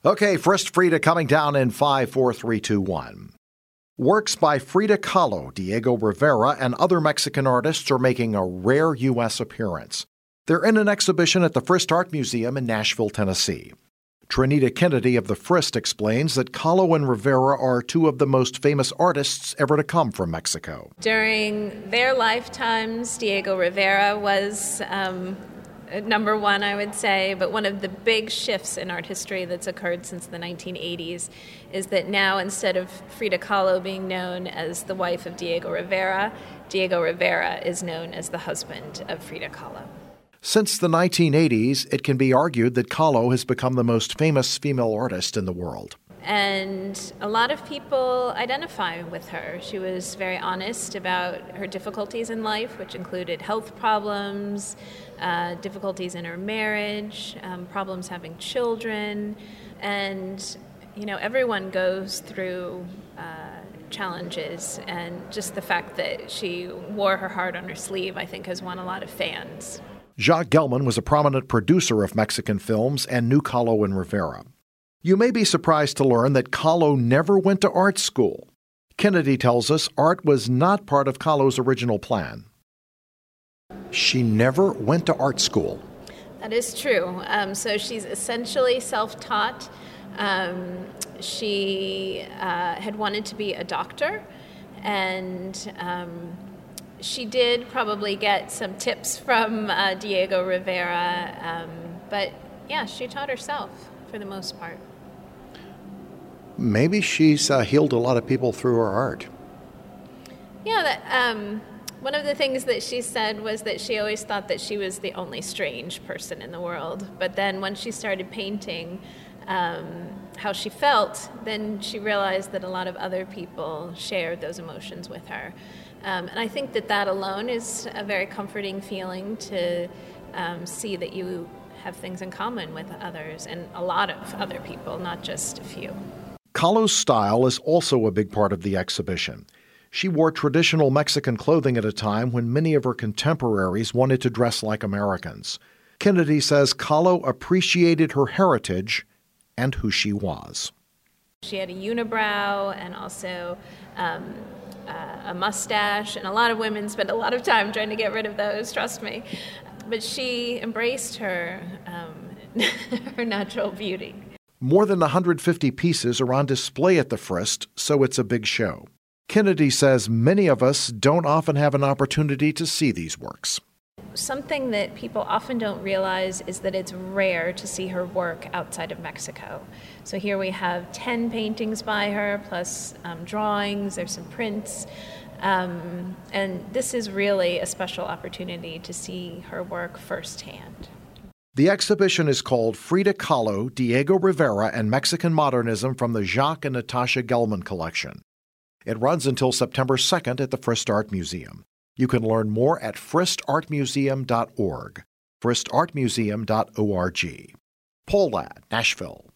Okay, first Frida coming down in 5, 4, 3, 2, 1. Works by Frida Kahlo, Diego Rivera, and other Mexican artists are making a rare U.S. appearance. They're in an exhibition at the Frist Art Museum in Nashville, Tennessee. Trinita Kennedy of the Frist explains that Kahlo and Rivera are two of the most famous artists ever to come from Mexico. During their lifetimes, Diego Rivera was number one, I would say, but one of the big shifts in art history that's occurred since the 1980s is that now, instead of Frida Kahlo being known as the wife of Diego Rivera is known as the husband of Frida Kahlo. Since the 1980s, it can be argued that Kahlo has become the most famous female artist in the world. And a lot of people identify with her. She was very honest about her difficulties in life, which included health problems, difficulties in her marriage, problems having children. And, everyone goes through challenges. And just the fact that she wore her heart on her sleeve, I think, has won a lot of fans. Jacques Gelman was a prominent producer of Mexican films and knew Kahlo and Rivera. You may be surprised to learn that Kahlo never went to art school. Kennedy tells us art was not part of Kahlo's original plan. She never went to art school. That is true. So she's essentially self-taught. She had wanted to be a doctor, and she did probably get some tips from Diego Rivera, but yeah, she taught herself for the most part. Maybe she's healed a lot of people through her art. Yeah, one of the things that she said was that she always thought that she was the only strange person in the world. But then when she started painting how she felt, then she realized that a lot of other people shared those emotions with her. And I think that alone is a very comforting feeling to see that you have things in common with others and a lot of other people, not just a few. Kahlo's style is also a big part of the exhibition. She wore traditional Mexican clothing at a time when many of her contemporaries wanted to dress like Americans. Kennedy says Kahlo appreciated her heritage and who she was. She had a unibrow and also a mustache, and a lot of women spend a lot of time trying to get rid of those, trust me. But she embraced her natural beauty. More than 150 pieces are on display at the Frist, so it's a big show. Kennedy says many of us don't often have an opportunity to see these works. Something that people often don't realize is that it's rare to see her work outside of Mexico. So here we have 10 paintings by her, plus drawings, there's some prints. And this is really a special opportunity to see her work firsthand. The exhibition is called Frida Kahlo, Diego Rivera, and Mexican Modernism from the Jacques and Natasha Gelman collection. It runs until September 2nd at the Frist Art Museum. You can learn more at fristartmuseum.org, fristartmuseum.org. Paul Ladd, Nashville.